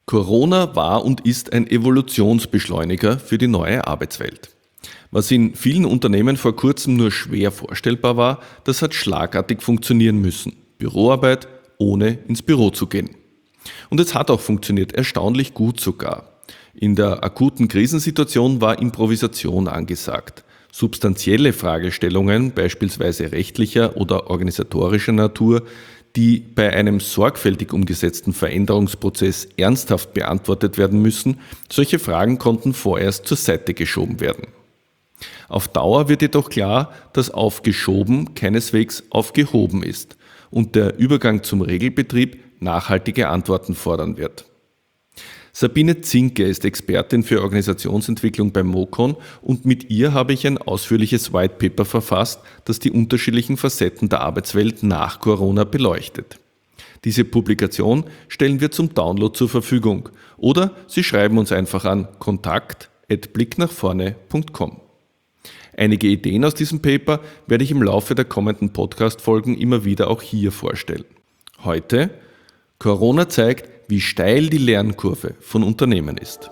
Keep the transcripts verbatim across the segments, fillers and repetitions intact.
Corona war und ist ein Evolutionsbeschleuniger für die neue Arbeitswelt. Was in vielen Unternehmen vor kurzem nur schwer vorstellbar war, das hat schlagartig funktionieren müssen. Büroarbeit, ohne ins Büro zu gehen. Und es hat auch funktioniert, erstaunlich gut sogar. In der akuten Krisensituation war Improvisation angesagt. Substanzielle Fragestellungen, beispielsweise rechtlicher oder organisatorischer Natur, die bei einem sorgfältig umgesetzten Veränderungsprozess ernsthaft beantwortet werden müssen, solche Fragen konnten vorerst zur Seite geschoben werden. Auf Dauer wird jedoch klar, dass aufgeschoben keineswegs aufgehoben ist und der Übergang zum Regelbetrieb nachhaltige Antworten fordern wird. Sabine Zinke ist Expertin für Organisationsentwicklung beim MOCON und mit ihr habe ich ein ausführliches White Paper verfasst, das die unterschiedlichen Facetten der Arbeitswelt nach Corona beleuchtet. Diese Publikation stellen wir zum Download zur Verfügung oder Sie schreiben uns einfach an kontakt at blicknachvorne punkt com. Einige Ideen aus diesem Paper werde ich im Laufe der kommenden Podcast-Folgen immer wieder auch hier vorstellen. Heute: Corona zeigt, wie steil die Lernkurve von Unternehmen ist.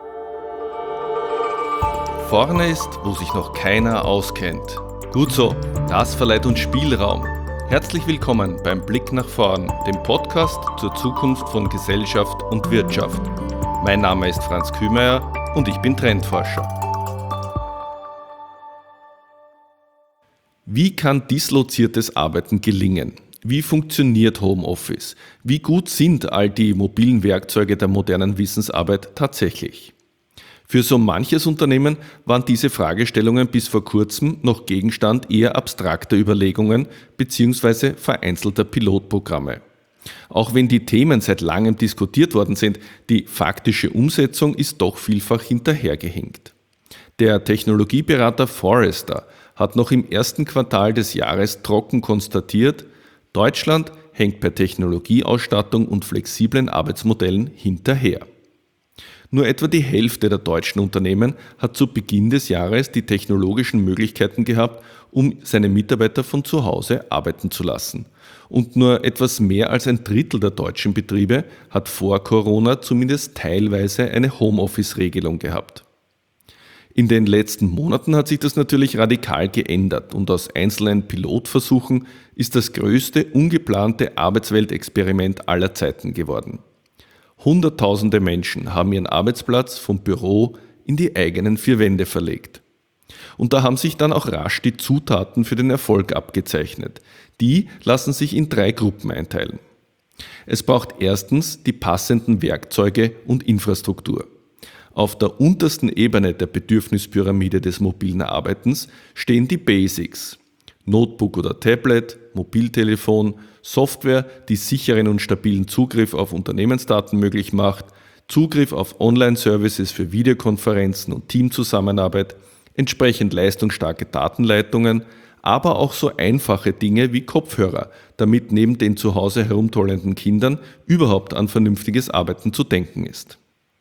Vorne ist, wo sich noch keiner auskennt. Gut so, das verleiht uns Spielraum. Herzlich willkommen beim Blick nach vorn, dem Podcast zur Zukunft von Gesellschaft und Wirtschaft. Mein Name ist Franz Kühmeier und ich bin Trendforscher. Wie kann disloziertes Arbeiten gelingen? Wie funktioniert Homeoffice? Wie gut sind all die mobilen Werkzeuge der modernen Wissensarbeit tatsächlich? Für so manches Unternehmen waren diese Fragestellungen bis vor kurzem noch Gegenstand eher abstrakter Überlegungen bzw. vereinzelter Pilotprogramme. Auch wenn die Themen seit langem diskutiert worden sind, die faktische Umsetzung ist doch vielfach hinterhergehinkt. Der Technologieberater Forrester hat noch im ersten Quartal des Jahres trocken konstatiert, Deutschland hängt bei Technologieausstattung und flexiblen Arbeitsmodellen hinterher. Nur etwa die Hälfte der deutschen Unternehmen hat zu Beginn des Jahres die technologischen Möglichkeiten gehabt, um seine Mitarbeiter von zu Hause arbeiten zu lassen. Und nur etwas mehr als ein Drittel der deutschen Betriebe hat vor Corona zumindest teilweise eine Homeoffice-Regelung gehabt. In den letzten Monaten hat sich das natürlich radikal geändert und aus einzelnen Pilotversuchen ist das größte ungeplante Arbeitsweltexperiment aller Zeiten geworden. Hunderttausende Menschen haben ihren Arbeitsplatz vom Büro in die eigenen vier Wände verlegt. Und da haben sich dann auch rasch die Zutaten für den Erfolg abgezeichnet. Die lassen sich in drei Gruppen einteilen. Es braucht erstens die passenden Werkzeuge und Infrastruktur. Auf der untersten Ebene der Bedürfnispyramide des mobilen Arbeitens stehen die Basics. Notebook oder Tablet, Mobiltelefon, Software, die sicheren und stabilen Zugriff auf Unternehmensdaten möglich macht, Zugriff auf Online-Services für Videokonferenzen und Teamzusammenarbeit, entsprechend leistungsstarke Datenleitungen, aber auch so einfache Dinge wie Kopfhörer, damit neben den zu Hause herumtollenden Kindern überhaupt an vernünftiges Arbeiten zu denken ist.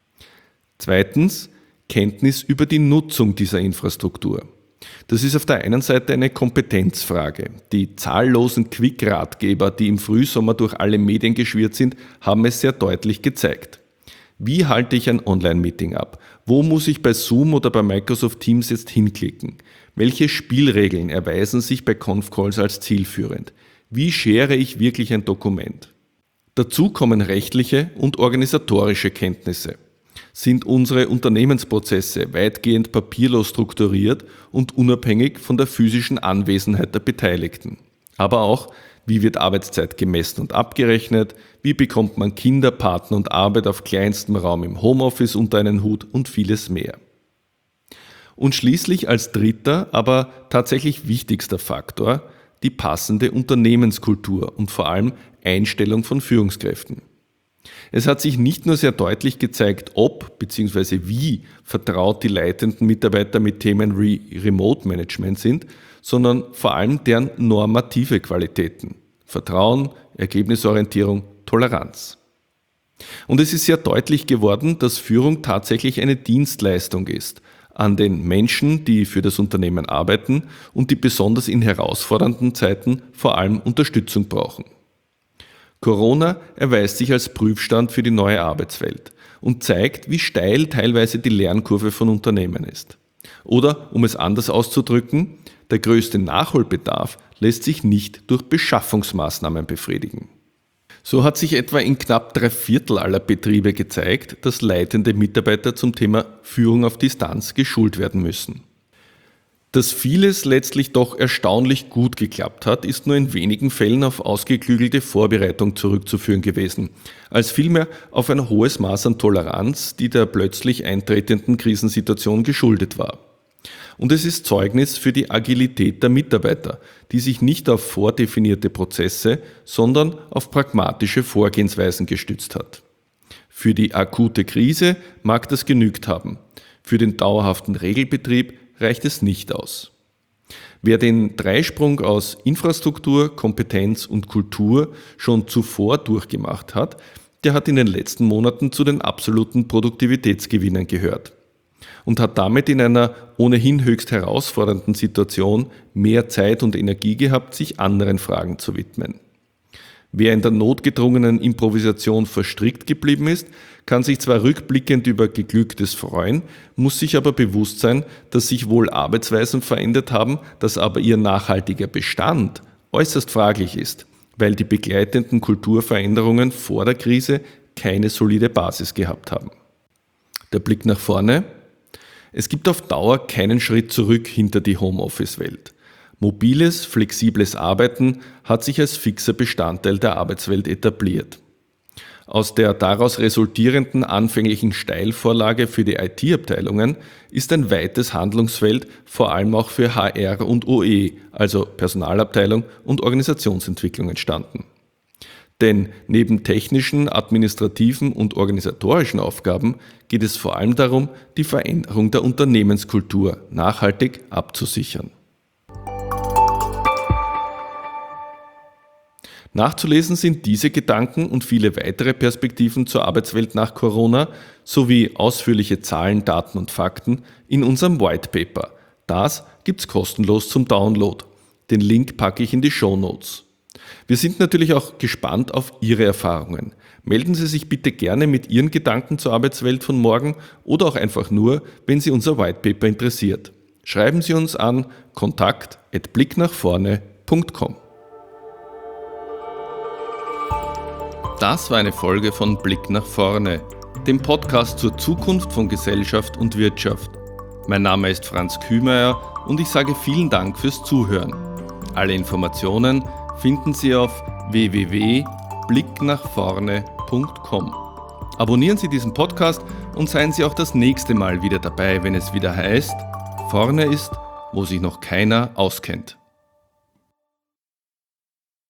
Zweitens, Kenntnis über die Nutzung dieser Infrastruktur. Das ist auf der einen Seite eine Kompetenzfrage. Die zahllosen Quick-Ratgeber, die im Frühsommer durch alle Medien geschwirrt sind, haben es sehr deutlich gezeigt. Wie halte ich ein Online-Meeting ab? Wo muss ich bei Zoom oder bei Microsoft Teams jetzt hinklicken? Welche Spielregeln erweisen sich bei Conf-Calls als zielführend? Wie schere ich wirklich ein Dokument? Dazu kommen rechtliche und organisatorische Kenntnisse. Sind unsere Unternehmensprozesse weitgehend papierlos strukturiert und unabhängig von der physischen Anwesenheit der Beteiligten. Aber auch, wie wird Arbeitszeit gemessen und abgerechnet, wie bekommt man Kinder, Partner und Arbeit auf kleinstem Raum im Homeoffice unter einen Hut und vieles mehr. Und schließlich als dritter, aber tatsächlich wichtigster Faktor, die passende Unternehmenskultur und vor allem Einstellung von Führungskräften. Es hat sich nicht nur sehr deutlich gezeigt, ob bzw. wie vertraut die leitenden Mitarbeiter mit Themen wie Remote Management sind, sondern vor allem deren normative Qualitäten. Vertrauen, Ergebnisorientierung, Toleranz. Und es ist sehr deutlich geworden, dass Führung tatsächlich eine Dienstleistung ist an den Menschen, die für das Unternehmen arbeiten und die besonders in herausfordernden Zeiten vor allem Unterstützung brauchen. Corona erweist sich als Prüfstand für die neue Arbeitswelt. und zeigt, wie steil teilweise die Lernkurve von Unternehmen ist. Oder, um es anders auszudrücken, der größte Nachholbedarf lässt sich nicht durch Beschaffungsmaßnahmen befriedigen. So hat sich etwa in knapp drei Viertel aller Betriebe gezeigt, dass leitende Mitarbeiter zum Thema Führung auf Distanz geschult werden müssen. Dass vieles letztlich doch erstaunlich gut geklappt hat, ist nur in wenigen Fällen auf ausgeklügelte Vorbereitung zurückzuführen gewesen, als vielmehr auf ein hohes Maß an Toleranz, die der plötzlich eintretenden Krisensituation geschuldet war. Und es ist Zeugnis für die Agilität der Mitarbeiter, die sich nicht auf vordefinierte Prozesse, sondern auf pragmatische Vorgehensweisen gestützt hat. Für die akute Krise mag das genügt haben. Für den dauerhaften Regelbetrieb reicht es nicht aus. Wer den Dreisprung aus Infrastruktur, Kompetenz und Kultur schon zuvor durchgemacht hat, der hat in den letzten Monaten zu den absoluten Produktivitätsgewinnern gehört und hat damit in einer ohnehin höchst herausfordernden Situation mehr Zeit und Energie gehabt, sich anderen Fragen zu widmen. Wer in der notgedrungenen Improvisation verstrickt geblieben ist, kann sich zwar rückblickend über Geglücktes freuen, muss sich aber bewusst sein, dass sich wohl Arbeitsweisen verändert haben, dass aber ihr nachhaltiger Bestand äußerst fraglich ist, weil die begleitenden Kulturveränderungen vor der Krise keine solide Basis gehabt haben. Der Blick nach vorne: Es gibt auf Dauer keinen Schritt zurück hinter die Homeoffice-Welt. Mobiles, flexibles Arbeiten hat sich als fixer Bestandteil der Arbeitswelt etabliert. Aus der daraus resultierenden anfänglichen Steilvorlage für die I T-Abteilungen ist ein weites Handlungsfeld, vor allem auch für H R und O E, also Personalabteilung und Organisationsentwicklung, entstanden. Denn neben technischen, administrativen und organisatorischen Aufgaben geht es vor allem darum, die Veränderung der Unternehmenskultur nachhaltig abzusichern. Nachzulesen sind diese Gedanken und viele weitere Perspektiven zur Arbeitswelt nach Corona sowie ausführliche Zahlen, Daten und Fakten in unserem White Paper. Das gibt's kostenlos zum Download. Den Link packe ich in die Shownotes. Wir sind natürlich auch gespannt auf Ihre Erfahrungen. Melden Sie sich bitte gerne mit Ihren Gedanken zur Arbeitswelt von morgen oder auch einfach nur, wenn Sie unser White Paper interessiert. Schreiben Sie uns an kontakt at blicknachvorne punkt com. Das war eine Folge von Blick nach vorne, dem Podcast zur Zukunft von Gesellschaft und Wirtschaft. Mein Name ist Franz Kühmeier und ich sage vielen Dank fürs Zuhören. Alle Informationen finden Sie auf w w w punkt blick nach vorne punkt com. Abonnieren Sie diesen Podcast und seien Sie auch das nächste Mal wieder dabei, wenn es wieder heißt: Vorne ist, wo sich noch keiner auskennt.